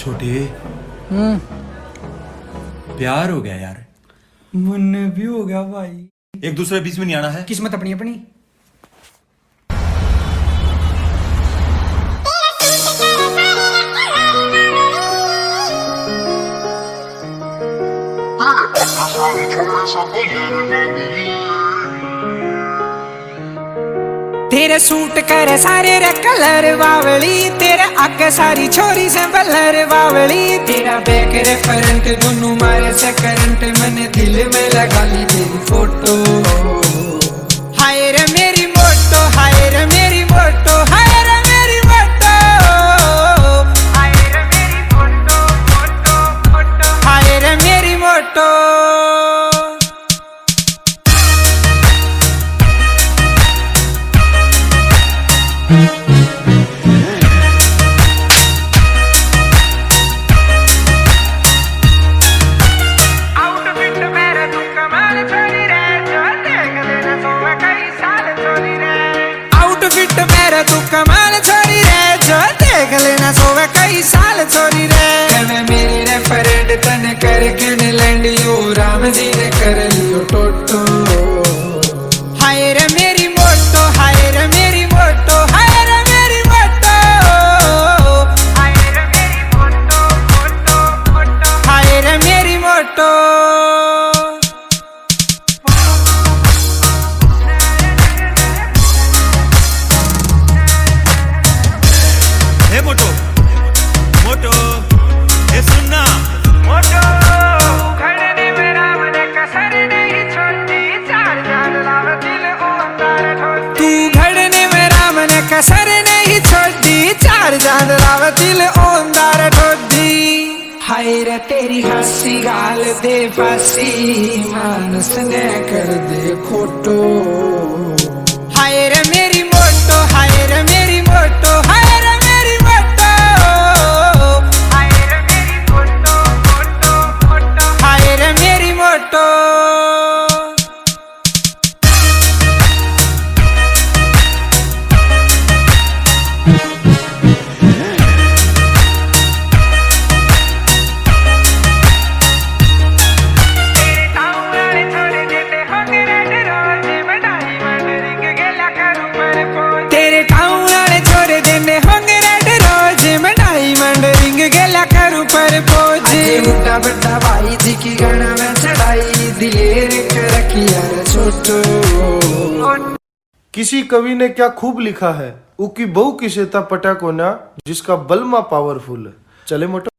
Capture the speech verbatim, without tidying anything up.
छोटे हम्म प्यार हो गया यार। मन भी हो गया भाई। एक दूसरे बीच में नहीं आना है। किस्मत अपनी अपनी। तेरे सूट करे सारे रे कलर बावली, तेरे आगे सारी छोरी से बलर बावली, तेरा बैक रे फ्रंट दोनों मारे से करंट, मैंने दिल में लगा ली तेरी फोटो। हाय रे मेरी मोटो, हाय रे मेरी मोटो, हाय रे मेरी मोटो, हाय रे मेरी मोटो मोटो मोटो, हाय रे मेरी मोटो। तू कमाल छोरी रे, जो देख लेना सोवे कई साल छोरी रे। मैं मेरी रे परेड तने करके ने लैंडियो, राम जी ने कर लियो टोटो। हाय रे मेरी मोटो, हाय रे मेरी मोटो, हाय रे मेरी मोटो, हाय रे मेरी मोटो मोटो मोटो, हाय रे मेरी मोटो। मोटो मोटो ए सुनना मोटो, खड़ने में राम ने कसर नहीं छोड़ी, चार चांद लाव दिल ओंदार ठोड़ी। तू घड़ने में राम ने कसर नहीं छोड़ी, चार चांद लाव दिल ओंदार ठोड़ी। हाय रे तेरी हंसी गाल दे फांसी, मानस ने कर दे खोटो। हाय रे मेरी मोटो, हाय रे मेरी मोटो, हाय उठा बड़ा भाई जी की गणा में चढ़ाई, दिलेर कर रखिया छोटो। किसी कवि ने क्या खूब लिखा है, उकी बहु किसे ता पटा कोना, जिसका बलमा पावरफुल है। चले मोटो।